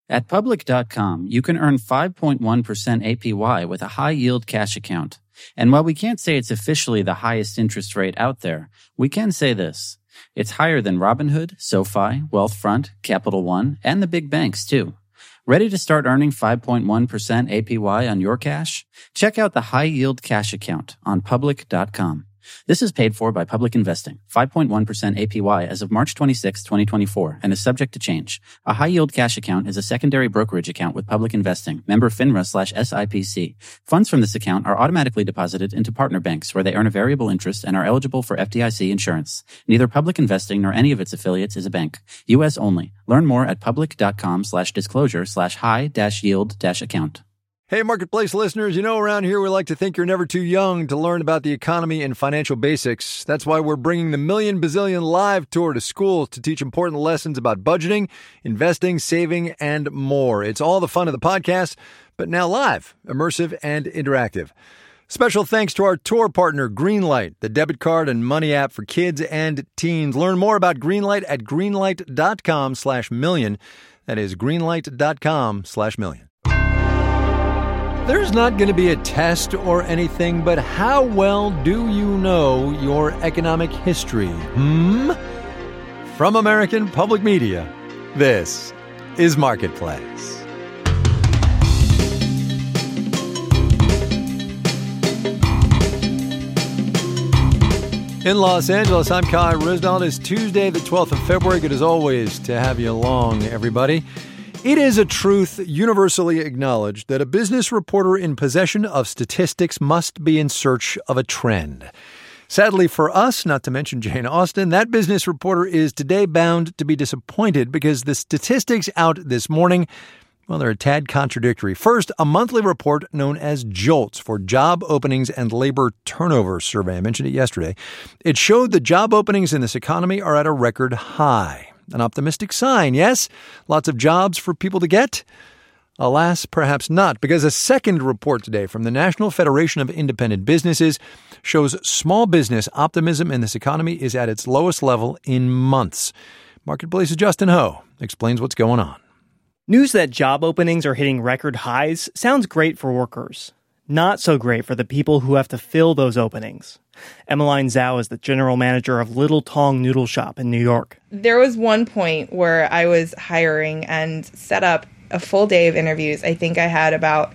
At Public.com, you can earn 5.1% APY with a high-yield cash account. And while we can't say it's officially the highest interest rate out there, we can say this. It's higher than Robinhood, SoFi, Wealthfront, Capital One, and the big banks, too. Ready to start earning 5.1% APY on your cash? Check out the high-yield cash account on Public.com. This is paid for by Public Investing, 5.1% APY as of March 26, 2024, and is subject to change. A high-yield cash account is a secondary brokerage account with Public Investing, member FINRA/SIPC. Funds from this account are automatically deposited into partner banks where they earn a variable interest and are eligible for FDIC insurance. Neither Public Investing nor any of its affiliates is a bank. U.S. only. Learn more at public.com/disclosure/high-yield-account. Hey, Marketplace listeners, around here we like to think you're never too young to learn about the economy and financial basics. That's why we're bringing the Million Bazillion Live Tour to schools to teach important lessons about budgeting, investing, saving, and more. It's all the fun of the podcast, but now live, immersive, and interactive. Special thanks to our tour partner, Greenlight, the debit card and money app for kids and teens. Learn more about Greenlight at greenlight.com/million. That is greenlight.com/million. There's not going to be a test or anything, but how well do you know your economic history? From American Public Media, this is Marketplace. In Los Angeles, I'm Kai Ryssdal. It's Tuesday, the 12th of February. Good as always to have you along, everybody. It is a truth universally acknowledged that a business reporter in possession of statistics must be in search of a trend. Sadly for us, not to mention Jane Austen, that business reporter is today bound to be disappointed because the statistics out this morning, well, they're a tad contradictory. First, a monthly report known as JOLTS for Job Openings and Labor Turnover Survey. I mentioned it yesterday. It showed the job openings in this economy are at a record high. An optimistic sign, yes? Lots of jobs for people to get? Alas, perhaps not, because a second report today from the National Federation of Independent Businesses shows small business optimism in this economy is at its lowest level in months. Marketplace's Justin Ho explains what's going on. News that job openings are hitting record highs sounds great for workers. Not so great for the people who have to fill those openings. Emmeline Zhao is the general manager of Little Tong Noodle Shop in New York. There was one point where I was hiring and set up a full day of interviews. I think I had about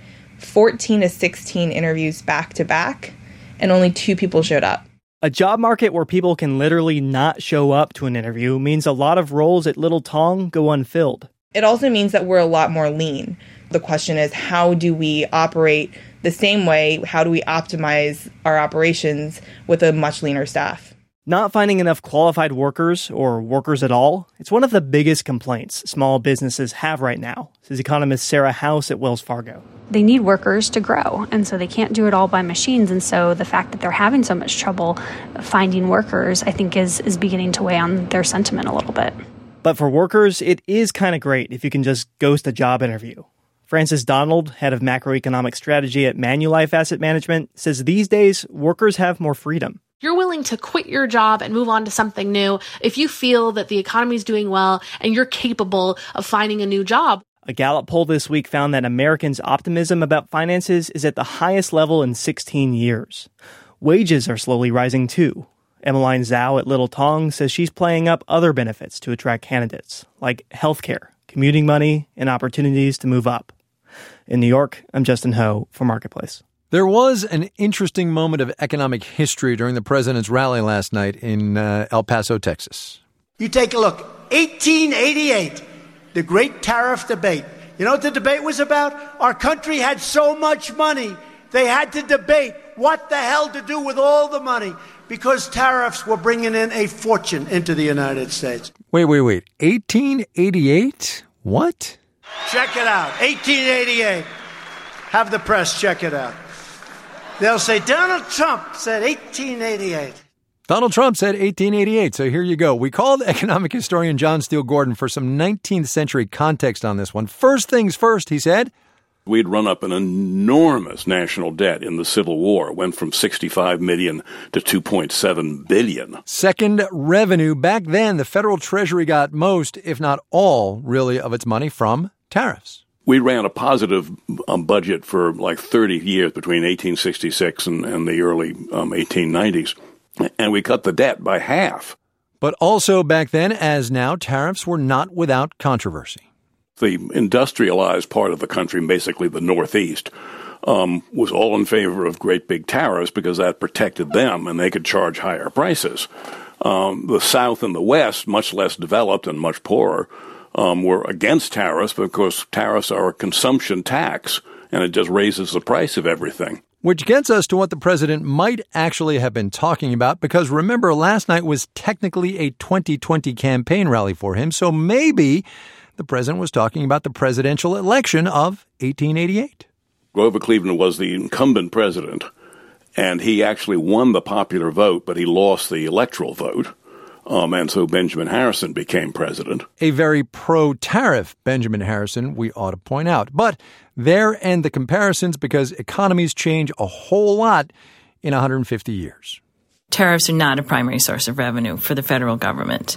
14 to 16 interviews back to back, and only 2 people showed up. A job market where people can literally not show up to an interview means a lot of roles at Little Tong go unfilled. It also means that we're a lot more lean. The question is, how do we operate the same way? How do we optimize our operations with a much leaner staff? Not finding enough qualified workers or workers at all, it's one of the biggest complaints small businesses have right now, says economist Sarah House at Wells Fargo. They need workers to grow, and so they can't do it all by machines. And so the fact that they're having so much trouble finding workers, I think, is beginning to weigh on their sentiment a little bit. But for workers, it is kind of great if you can just ghost a job interview. Francis Donald, head of macroeconomic strategy at Manulife Asset Management, says these days, workers have more freedom. You're willing to quit your job and move on to something new if you feel that the economy is doing well and you're capable of finding a new job. A Gallup poll this week found that Americans' optimism about finances is at the highest level in 16 years. Wages are slowly rising too. Emmeline Zhao at Little Tong says she's playing up other benefits to attract candidates, like healthcare, commuting money, and opportunities to move up. In New York, I'm Justin Ho for Marketplace. There was an interesting moment of economic history during the president's rally last night in El Paso, Texas. You take a look. 1888, the great tariff debate. You know what the debate was about? Our country had so much money, they had to debate what the hell to do with all the money because tariffs were bringing in a fortune into the United States. Wait. 1888? What? Check it out. 1888. Have the press check it out. They'll say Donald Trump said 1888. Donald Trump said 1888, so here you go. We called economic historian John Steele Gordon for some 19th century context on this one. First things first, he said. We'd run up an enormous national debt in the Civil War. Went from $65 million to $2.7 billion. Second, revenue. Back then, the federal treasury got most, if not all, really, of its money from tariffs. We ran a positive budget for like 30 years between 1866 and the early 1890s, and we cut the debt by half. But also back then, as now, tariffs were not without controversy. The industrialized part of the country, basically the Northeast, was all in favor of great big tariffs because that protected them and they could charge higher prices. The South and the West, much less developed and much poorer, were against tariffs because tariffs are a consumption tax and it just raises the price of everything. Which gets us to what the president might actually have been talking about, because remember, last night was technically a 2020 campaign rally for him, so maybe the president was talking about the presidential election of 1888. Grover Cleveland was the incumbent president, and he actually won the popular vote, but he lost the electoral vote. And so Benjamin Harrison became president. A very pro-tariff Benjamin Harrison, we ought to point out. But there end the comparisons, because economies change a whole lot in 150 years. Tariffs are not a primary source of revenue for the federal government.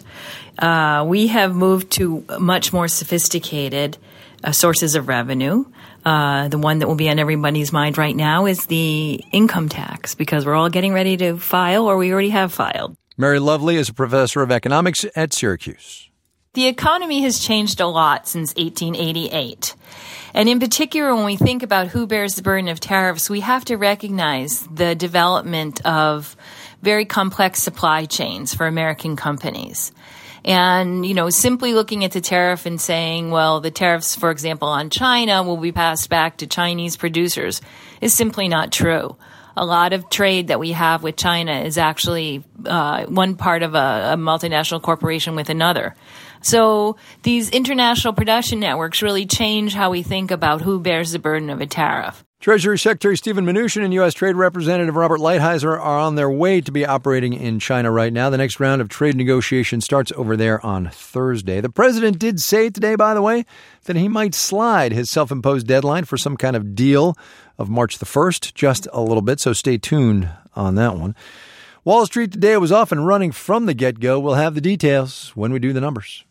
We have moved to much more sophisticated sources of revenue. The one that will be on everybody's mind right now is the income tax, because we're all getting ready to file, or we already have filed. Mary Lovely is a professor of economics at Syracuse. The economy has changed a lot since 1888. And in particular, when we think about who bears the burden of tariffs, we have to recognize the development of very complex supply chains for American companies. And, simply looking at the tariff and saying, well, the tariffs, for example, on China will be passed back to Chinese producers is simply not true. A lot of trade that we have with China is actually one part of a multinational corporation with another. So these international production networks really change how we think about who bears the burden of a tariff. Treasury Secretary Stephen Mnuchin and U.S. Trade Representative Robert Lighthizer are on their way to be operating in China right now. The next round of trade negotiations starts over there on Thursday. The president did say today, by the way, that he might slide his self-imposed deadline for some kind of deal of March the 1st just a little bit, so stay tuned on that one. Wall Street today was off and running from the get-go. We'll have the details when we do the numbers.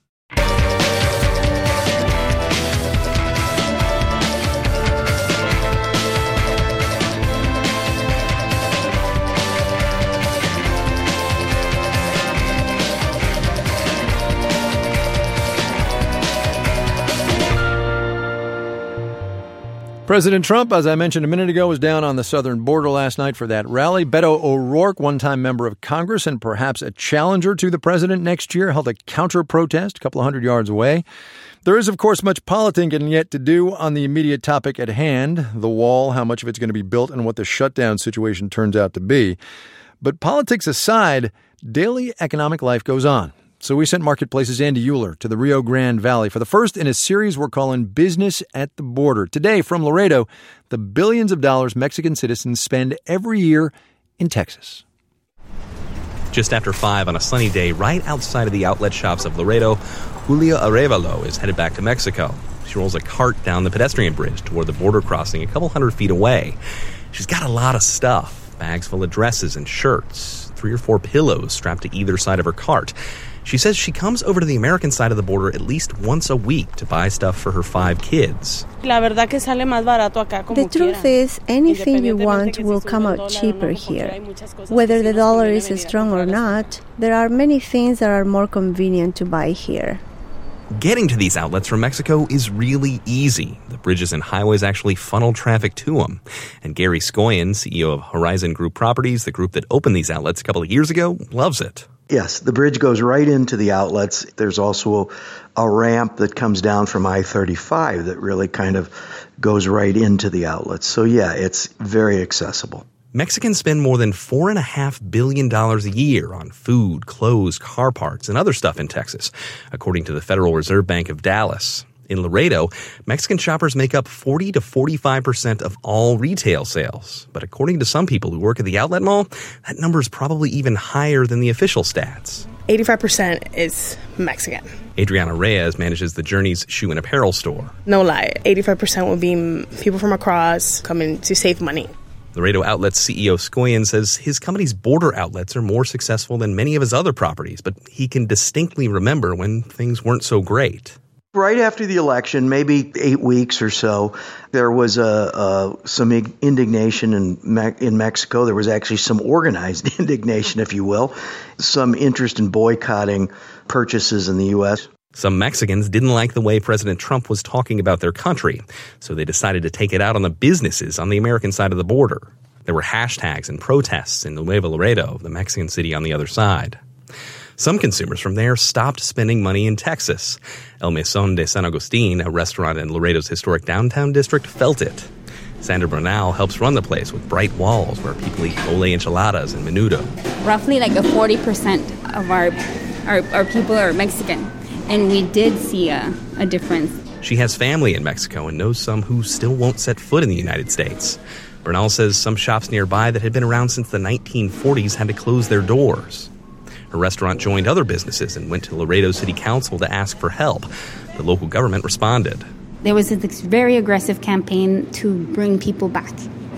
President Trump, as I mentioned a minute ago, was down on the southern border last night for that rally. Beto O'Rourke, one-time member of Congress and perhaps a challenger to the president next year, held a counter-protest a couple of 100 yards away. There is, of course, much politicking yet to do on the immediate topic at hand, the wall, how much of it's going to be built, and what the shutdown situation turns out to be. But politics aside, daily economic life goes on. So we sent Marketplace's Andy Euler to the Rio Grande Valley for the first in a series we're calling Business at the Border. Today, from Laredo, the billions of dollars Mexican citizens spend every year in Texas. Just after 5 on a sunny day, right outside of the outlet shops of Laredo, Julia Arevalo is headed back to Mexico. She rolls a cart down the pedestrian bridge toward the border crossing a couple hundred feet away. She's got a lot of stuff, bags full of dresses and shirts, 3 or 4 pillows strapped to either side of her cart. She says she comes over to the American side of the border at least once a week to buy stuff for her 5 kids. The truth is, anything you want will come out cheaper here. Whether the dollar is strong or not, there are many things that are more convenient to buy here. Getting to these outlets from Mexico is really easy. The bridges and highways actually funnel traffic to them. And Gary Scoyen, CEO of Horizon Group Properties, the group that opened these outlets a couple of years ago, loves it. Yes, the bridge goes right into the outlets. There's also a ramp that comes down from I-35 that really kind of goes right into the outlets. So yeah, it's very accessible. Mexicans spend more than $4.5 billion a year on food, clothes, car parts, and other stuff in Texas, according to the Federal Reserve Bank of Dallas. In Laredo, Mexican shoppers make up 40 to 45% of all retail sales. But according to some people who work at the outlet mall, that number is probably even higher than the official stats. 85% is Mexican. Adriana Reyes manages the Journeys shoe and apparel store. No lie, 85% will be people from across coming to save money. Laredo Outlet's CEO Scoyen says his company's border outlets are more successful than many of his other properties, but he can distinctly remember when things weren't so great. Right after the election, maybe 8 weeks or so, there was some indignation in Mexico. There was actually some organized indignation, if you will, some interest in boycotting purchases in the U.S. Some Mexicans didn't like the way President Trump was talking about their country, so they decided to take it out on the businesses on the American side of the border. There were hashtags and protests in Nuevo Laredo, the Mexican city on the other side. Some consumers from there stopped spending money in Texas. El Mesón de San Agustín, a restaurant in Laredo's historic downtown district, felt it. Sandra Bernal helps run the place with bright walls where people eat mole enchiladas and menudo. Roughly like 40% of our people are Mexican, and we did see a difference. She has family in Mexico and knows some who still won't set foot in the United States. Bernal says some shops nearby that had been around since the 1940s had to close their doors. Her restaurant joined other businesses and went to Laredo City Council to ask for help. The local government responded. There was this very aggressive campaign to bring people back.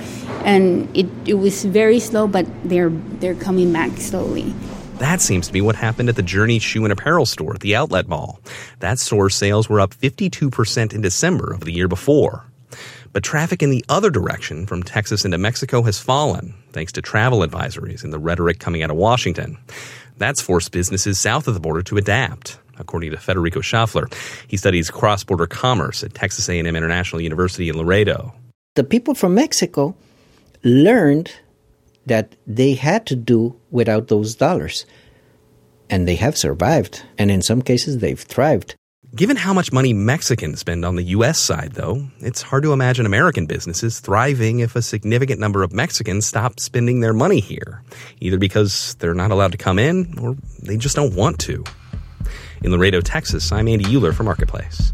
And it was very slow, but they're coming back slowly. That seems to be what happened at the Journey Shoe and Apparel store at the Outlet Mall. That store's sales were up 52% in December of the year before. But traffic in the other direction, from Texas into Mexico, has fallen, thanks to travel advisories and the rhetoric coming out of Washington. That's forced businesses south of the border to adapt, according to Federico Schaffler. He studies cross-border commerce at Texas A&M International University in Laredo. The people from Mexico learned that they had to do without those dollars. And they have survived. And in some cases, they've thrived. Given how much money Mexicans spend on the U.S. side, though, it's hard to imagine American businesses thriving if a significant number of Mexicans stop spending their money here, either because they're not allowed to come in or they just don't want to. In Laredo, Texas, I'm Andy Euler for Marketplace.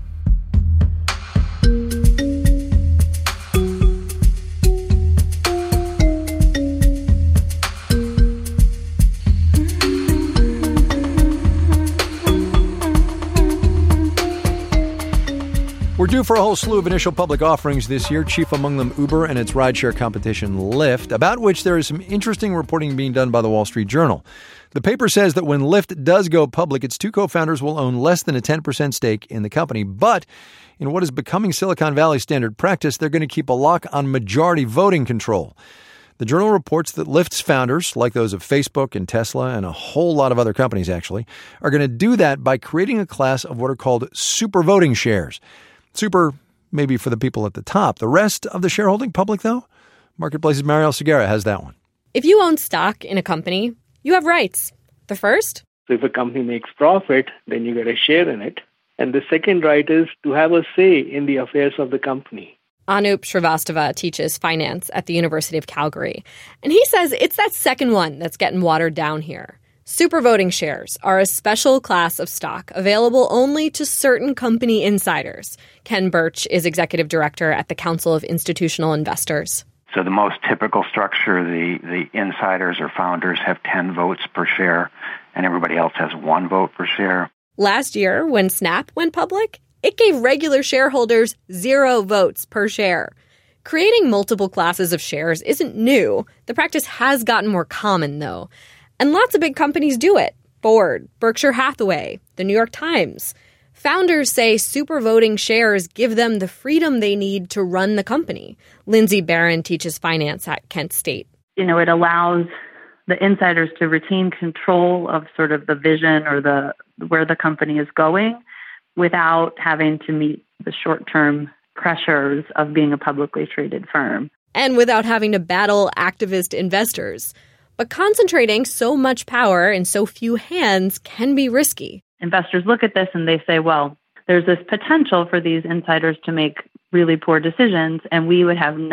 We're due for a whole slew of initial public offerings this year, chief among them Uber and its rideshare competition Lyft, about which there is some interesting reporting being done by the Wall Street Journal. The paper says that when Lyft does go public, its two co-founders will own less than a 10% stake in the company. But in what is becoming Silicon Valley standard practice, they're going to keep a lock on majority voting control. The Journal reports that Lyft's founders, like those of Facebook and Tesla and a whole lot of other companies actually, are going to do that by creating a class of what are called super voting shares. Super, maybe for the people at the top. The rest of the shareholding public, though? Marketplace's Mariel Segura has that one. If you own stock in a company, you have rights. The first? So if a company makes profit, then you get a share in it. And the second right is to have a say in the affairs of the company. Anup Srivastava teaches finance at the University of Calgary. And he says it's that second one that's getting watered down here. Super voting shares are a special class of stock available only to certain company insiders. Ken Birch is executive director at the Council of Institutional Investors. So the most typical structure, the insiders or founders have 10 votes per share, and everybody else has 1 vote per share. Last year, when Snap went public, it gave regular shareholders 0 votes per share. Creating multiple classes of shares isn't new. The practice has gotten more common, though. And lots of big companies do it. Ford, Berkshire Hathaway, the New York Times. Founders say super voting shares give them the freedom they need to run the company. Lindsay Barron teaches finance at Kent State. It allows the insiders to retain control of sort of the vision or where the company is going without having to meet the short-term pressures of being a publicly traded firm. And without having to battle activist investors. But concentrating so much power in so few hands can be risky. Investors look at this and they say, well, there's this potential for these insiders to make really poor decisions, and we would have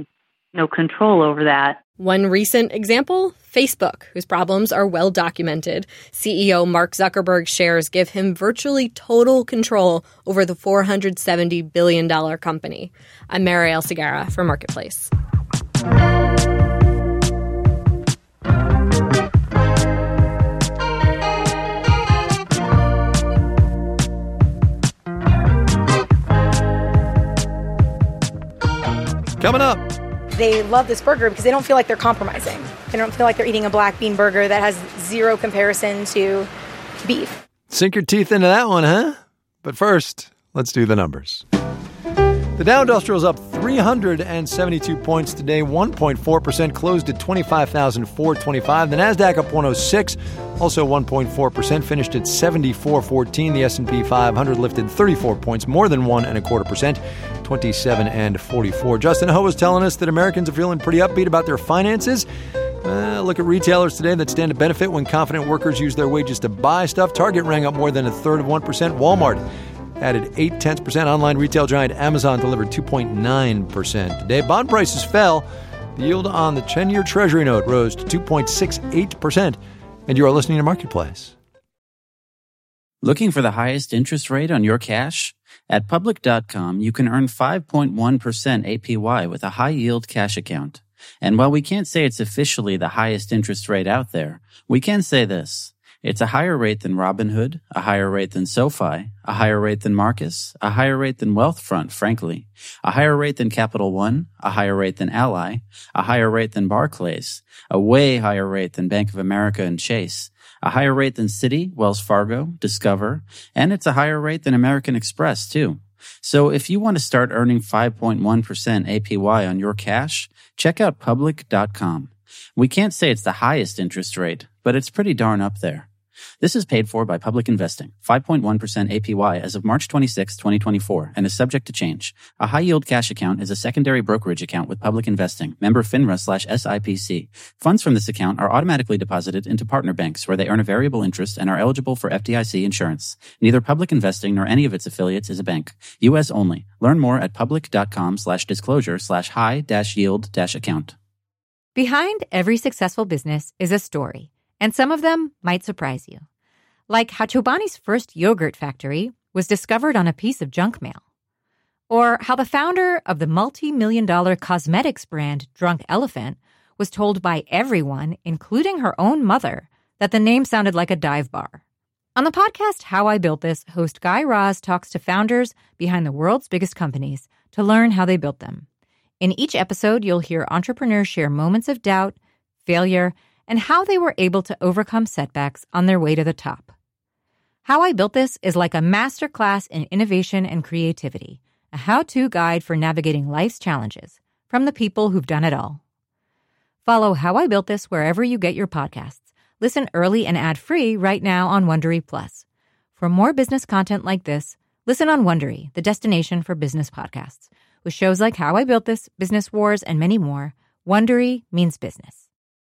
no control over that. One recent example, Facebook, whose problems are well documented. CEO Mark Zuckerberg's shares give him virtually total control over the $470 billion company. I'm Mariel Segura for Marketplace. Coming up. They love this burger because they don't feel like they're compromising. They don't feel like they're eating a black bean burger that has 0 comparison to beef. Sink your teeth into that one, huh? But first, Let's do the numbers. The Dow Industrial is up 372 points today, 1.4%, closed at 25,425. The NASDAQ up 106, also 1.4%, finished at 7414. The S&P 500 lifted 34 points, more than 1.25%, 27.44. Justin Ho was telling us that Americans are feeling pretty upbeat about their finances. Look at retailers today that stand to benefit when confident workers use their wages to buy stuff. Target rang up more than 1/3 of 1%. Walmart added 0.8%. Online retail giant Amazon delivered 2.9%. Today, bond prices fell. The yield on the 10-year Treasury note rose to 2.68%. And you are listening to Marketplace. Looking for the highest interest rate on your cash? At Public.com, you can earn 5.1% APY with a high-yield cash account. And while we can't say it's officially the highest interest rate out there, we can say this. It's a higher rate than Robinhood, a higher rate than SoFi, a higher rate than Marcus, a higher rate than Wealthfront, frankly, a higher rate than Capital One, a higher rate than Ally, a higher rate than Barclays, a way higher rate than Bank of America and Chase, a higher rate than Citi, Wells Fargo, Discover, and it's a higher rate than American Express, too. So if you want to start earning 5.1% APY on your cash, check out Public.com. We can't say it's the highest interest rate, but it's pretty darn up there. This is paid for by Public Investing, 5.1% APY as of March 26, 2024, and is subject to change. A high-yield cash account is a secondary brokerage account with Public Investing, member FINRA/SIPC. Funds from this account are automatically deposited into partner banks where they earn a variable interest and are eligible for FDIC insurance. Neither Public Investing nor any of its affiliates is a bank. U.S. only. Learn more at public.com/disclosure/high-yield-account. Behind every successful business is a story, and some of them might surprise you. Like how Chobani's first yogurt factory was discovered on a piece of junk mail. Or how the founder of the multi-million-dollar cosmetics brand Drunk Elephant was told by everyone, including her own mother, that the name sounded like a dive bar. On the podcast How I Built This, host Guy Raz talks to founders behind the world's biggest companies to learn how they built them. In each episode, you'll hear entrepreneurs share moments of doubt, failure, and how they were able to overcome setbacks on their way to the top. How I Built This is like a masterclass in innovation and creativity, a how-to guide for navigating life's challenges from the people who've done it all. Follow How I Built This wherever you get your podcasts. Listen early and ad-free right now on Wondery Plus. For more business content like this, listen on Wondery, the destination for business podcasts. With shows like How I Built This, Business Wars, and many more, Wondery means business.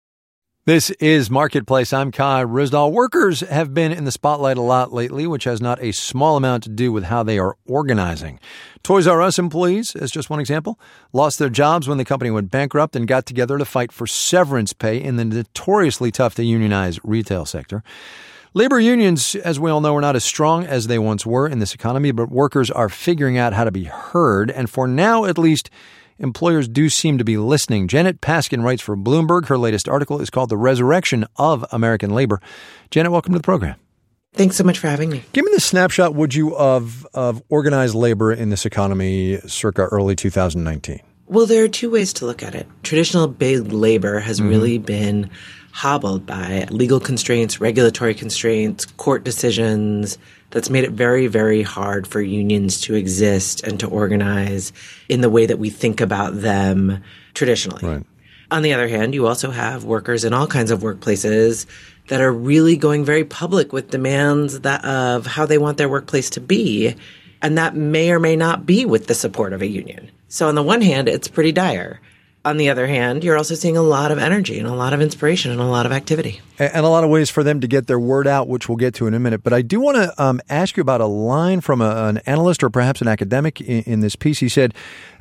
This is Marketplace. I'm Kai Ryssdal. Workers have been in the spotlight a lot lately, which has not a small amount to do with how they are organizing. Toys R Us employees, as just one example, lost their jobs when the company went bankrupt and got together to fight for severance pay in the notoriously tough to unionize retail sector. Labor unions, as we all know, are not as strong as they once were in this economy, but workers are figuring out how to be heard. And for now, at least, employers do seem to be listening. Janet Paskin writes for Bloomberg. Her latest article is called The Resurrection of American Labor. Janet, welcome to the program. Thanks so much for having me. Give me the snapshot, would you, of organized labor in this economy circa early 2019? Well, there are two ways to look at it. Traditional big labor has really been hobbled by legal constraints, regulatory constraints, court decisions. That's made it very, very hard for unions to exist and to organize in the way that we think about them traditionally. Right. On the other hand, you also have workers in all kinds of workplaces that are really going very public with demands of how they want their workplace to be. And that may or may not be with the support of a union. So on the one hand, it's pretty dire. On the other hand, you're also seeing a lot of energy and a lot of inspiration and a lot of activity. And a lot of ways for them to get their word out, which we'll get to in a minute. But I do want to ask you about a line from an analyst or perhaps an academic in this piece. He said,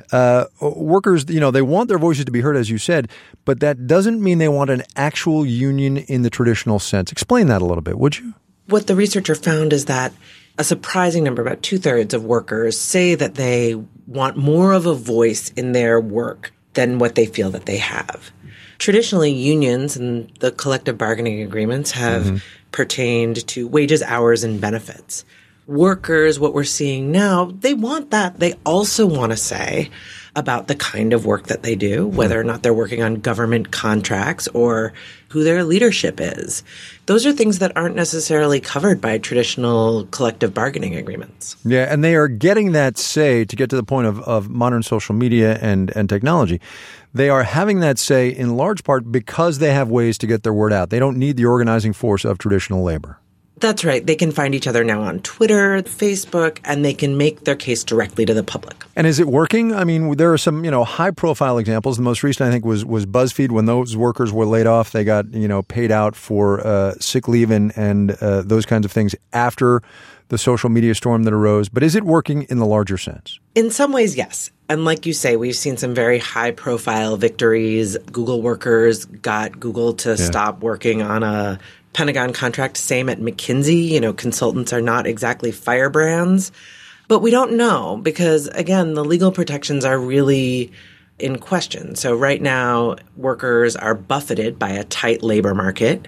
workers, they want their voices to be heard, as you said, but that doesn't mean they want an actual union in the traditional sense. Explain that a little bit, would you? What the researcher found is that a surprising number, about 2/3 of workers, say that they want more of a voice in their work than what they feel that they have. Traditionally, unions and the collective bargaining agreements have pertained to wages, hours, and benefits. workers, what we're seeing now, they want that. They also want to say about the kind of work that they do, whether or not they're working on government contracts or who their leadership is. Those are things that aren't necessarily covered by traditional collective bargaining agreements. Yeah, and they are getting that say, to get to the point of modern social media and technology. They are having that say in large part because they have ways to get their word out. They don't need the organizing force of traditional labor. That's right. They can find each other now on Twitter, Facebook, and they can make their case directly to the public. And is it working? I mean, there are some, high-profile examples. The most recent, I think, was BuzzFeed. When those workers were laid off, they got, paid out for sick leave and those kinds of things after the social media storm that arose. But is it working in the larger sense? In some ways, yes. And like you say, we've seen some very high-profile victories. Google workers got Google to stop working on a Pentagon contract. Same at McKinsey. Consultants are not exactly firebrands. But we don't know because, again, the legal protections are really in question. So right now, workers are buffeted by a tight labor market.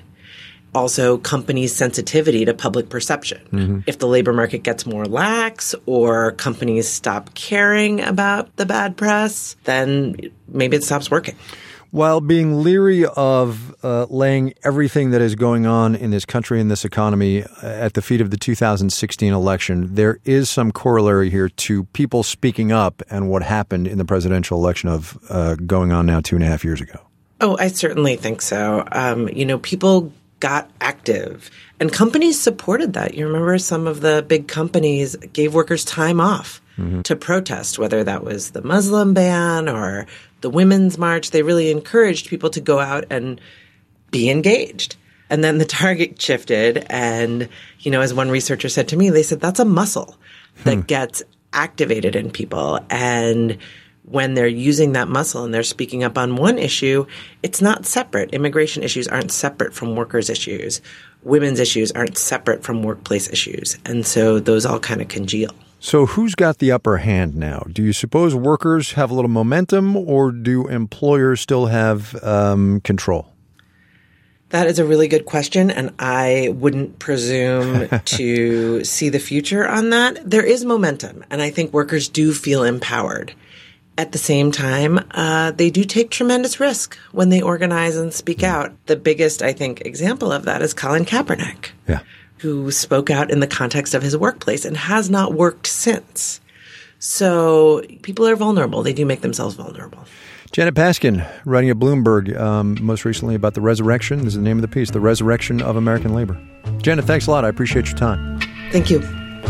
Also, companies' sensitivity to public perception. Mm-hmm. If the labor market gets more lax or companies stop caring about the bad press, then maybe it stops working. While being leery of laying everything that is going on in this country and this economy at the feet of the 2016 election, there is some corollary here to people speaking up and what happened in the presidential election of going on now 2.5 years ago. Oh, I certainly think so. People got active and companies supported that. You remember some of the big companies gave workers time off to protest, whether that was the Muslim ban or the Women's March. They really encouraged people to go out and be engaged. And then the target shifted. And, as one researcher said to me, they said that's a muscle that gets activated in people. And when they're using that muscle and they're speaking up on one issue, it's not separate. Immigration issues aren't separate from workers' issues. Women's issues aren't separate from workplace issues. And so those all kind of congeal. So who's got the upper hand now? Do you suppose workers have a little momentum or do employers still have control? That is a really good question, and I wouldn't presume to see the future on that. There is momentum, and I think workers do feel empowered. At the same time, they do take tremendous risk when they organize and speak out. The biggest, I think, example of that is Colin Kaepernick, who spoke out in the context of his workplace and has not worked since. So people are vulnerable. They do make themselves vulnerable. Janet Paskin, writing at Bloomberg, most recently about the resurrection. This is the name of the piece, The Resurrection of American Labor. Janet, thanks a lot. I appreciate your time. Thank you.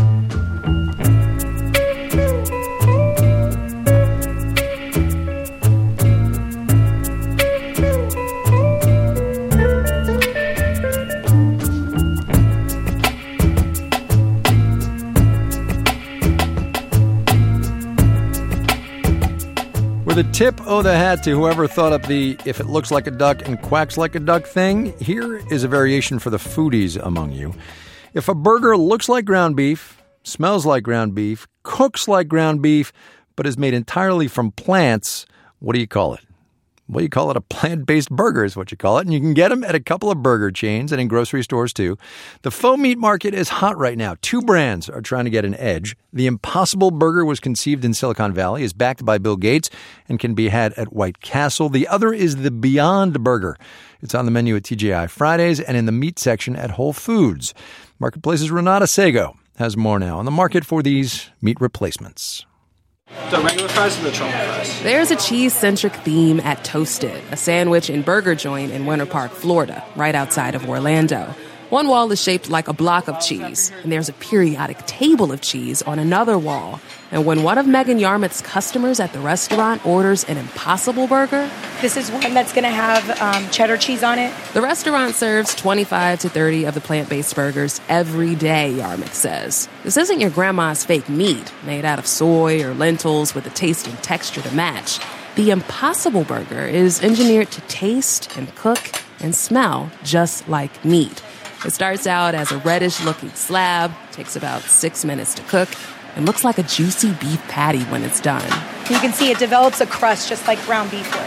The tip of the hat to whoever thought up the if it looks like a duck and quacks like a duck thing, here is a variation for the foodies among you. If a burger looks like ground beef, smells like ground beef, cooks like ground beef, but is made entirely from plants, what do you call it? Well, you call it a plant-based burger is what you call it, and you can get them at a couple of burger chains and in grocery stores too. The faux meat market is hot right now. 2 brands are trying to get an edge. The Impossible Burger was conceived in Silicon Valley, is backed by Bill Gates, and can be had at White Castle. The other is the Beyond Burger. It's on the menu at TGI Fridays and in the meat section at Whole Foods. Marketplace's Renata Sego has more now on the market for these meat replacements. The regular fries or the truffle fries? There's a cheese-centric theme at Toasted, a sandwich and burger joint in Winter Park, Florida, right outside of Orlando. One wall is shaped like a block of cheese, and there's a periodic table of cheese on another wall. And when one of Megan Yarmouth's customers at the restaurant orders an Impossible Burger... This is one that's going to have cheddar cheese on it. The restaurant serves 25 to 30 of the plant-based burgers every day, Yarmouth says. This isn't your grandma's fake meat made out of soy or lentils with a taste and texture to match. The Impossible Burger is engineered to taste and cook and smell just like meat. It starts out as a reddish-looking slab, takes about 6 minutes to cook, and looks like a juicy beef patty when it's done. You can see it develops a crust just like ground beef would.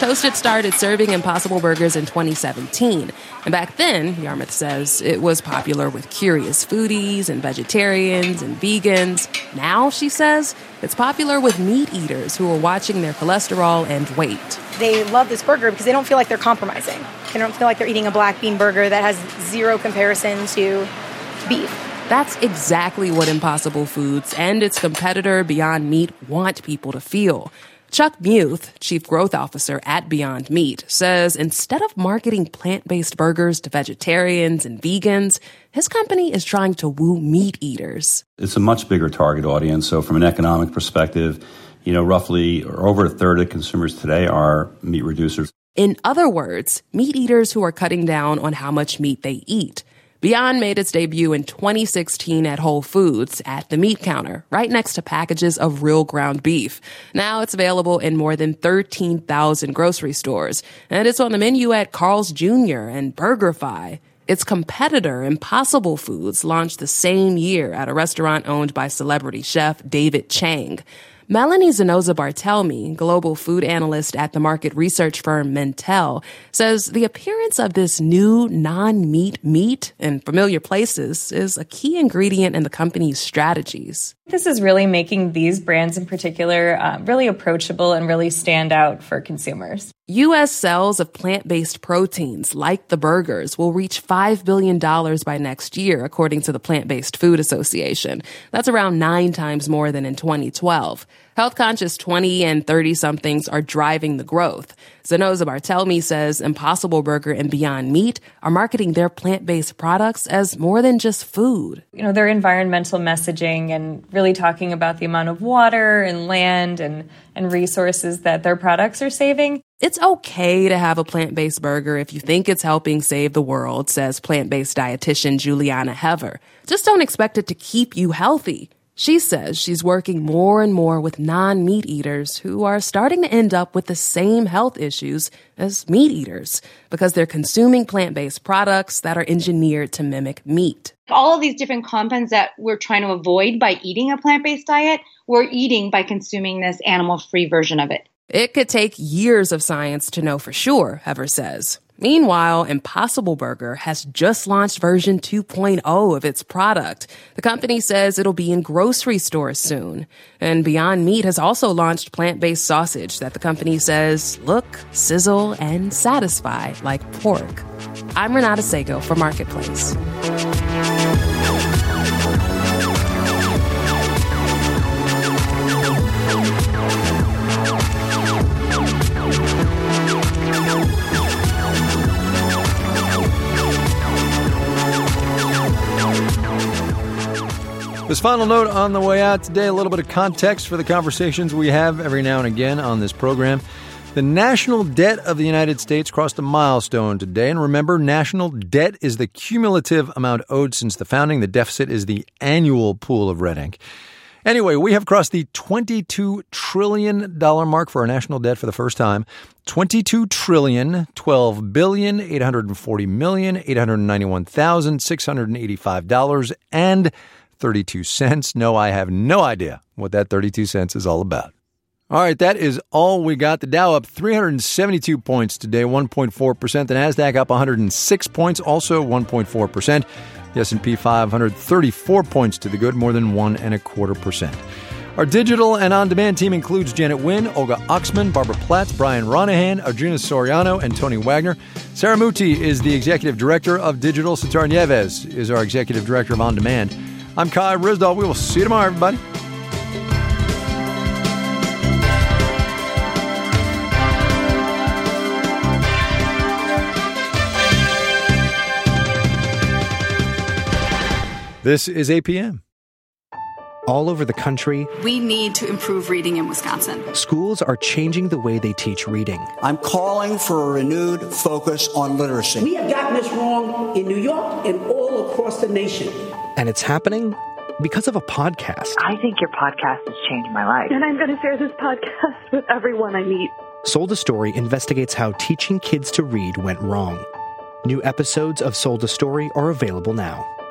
Toasted started serving Impossible Burgers in 2017. And back then, Yarmuth says, it was popular with curious foodies and vegetarians and vegans. Now, she says, it's popular with meat eaters who are watching their cholesterol and weight. They love this burger because they don't feel like they're compromising. They don't feel like they're eating a black bean burger that has zero comparison to beef. That's exactly what Impossible Foods and its competitor Beyond Meat want people to feel. Chuck Muth, Chief Growth Officer at Beyond Meat, says instead of marketing plant-based burgers to vegetarians and vegans, his company is trying to woo meat eaters. It's a much bigger target audience. So from an economic perspective, roughly or over a third of consumers today are meat reducers. In other words, meat eaters who are cutting down on how much meat they eat. Beyond made its debut in 2016 at Whole Foods at the meat counter, right next to packages of real ground beef. Now it's available in more than 13,000 grocery stores, and it's on the menu at Carl's Jr. and BurgerFi. Its competitor, Impossible Foods, launched the same year at a restaurant owned by celebrity chef David Chang. Melanie Zanoza-Bartelme, global food analyst at the market research firm Mintel, says the appearance of this new non-meat meat in familiar places is a key ingredient in the company's strategies. This is really making these brands in particular really approachable and really stand out for consumers. U.S. sales of plant-based proteins, like the burgers, will reach $5 billion by next year, according to the Plant-Based Food Association. That's around 9 times more than in 2012. Health-conscious 20 and 30-somethings are driving the growth. Zanoza-Bartelme says Impossible Burger and Beyond Meat are marketing their plant-based products as more than just food. Their environmental messaging and really talking about the amount of water and land and resources that their products are saving. It's okay to have a plant-based burger if you think it's helping save the world, says plant-based dietitian Juliana Hever. Just don't expect it to keep you healthy. She says she's working more and more with non-meat eaters who are starting to end up with the same health issues as meat eaters because they're consuming plant-based products that are engineered to mimic meat. All of these different compounds that we're trying to avoid by eating a plant-based diet, we're eating by consuming this animal-free version of it. It could take years of science to know for sure, Hever says. Meanwhile, Impossible Burger has just launched version 2.0 of its product. The company says it'll be in grocery stores soon. And Beyond Meat has also launched plant-based sausage that the company says look, sizzle, and satisfy like pork. I'm Renata Sago for Marketplace. This final note on the way out today, a little bit of context for the conversations we have every now and again on this program. The national debt of the United States crossed a milestone today. And remember, national debt is the cumulative amount owed since the founding. The deficit is the annual pool of red ink. Anyway, we have crossed the $22 trillion mark for our national debt for the first time. $22 trillion, $12,840,891,685.32. No, I have no idea what that 32 cents is all about. All right, that is all we got. The Dow up 372 points today, 1.4%. The Nasdaq up 106 points, also 1.4%. The S&P 500, 34 points to the good, more than 1.25%. Our digital and on-demand team includes Janet Wynn, Olga Oxman, Barbara Platts, Brian Ronahan, Arjuna Soriano, and Tony Wagner. Sarah Muti is the Executive Director of Digital. Sitar Nieves is our Executive Director of On-Demand. I'm Kai Ryssdal. We will see you tomorrow, everybody. This is APM. All over the country, we need to improve reading in Wisconsin. Schools are changing the way they teach reading. I'm calling for a renewed focus on literacy. We have gotten this wrong in New York and all across the nation. And it's happening because of a podcast. I think your podcast has changed my life. And I'm going to share this podcast with everyone I meet. Sold a Story investigates how teaching kids to read went wrong. New episodes of Sold a Story are available now.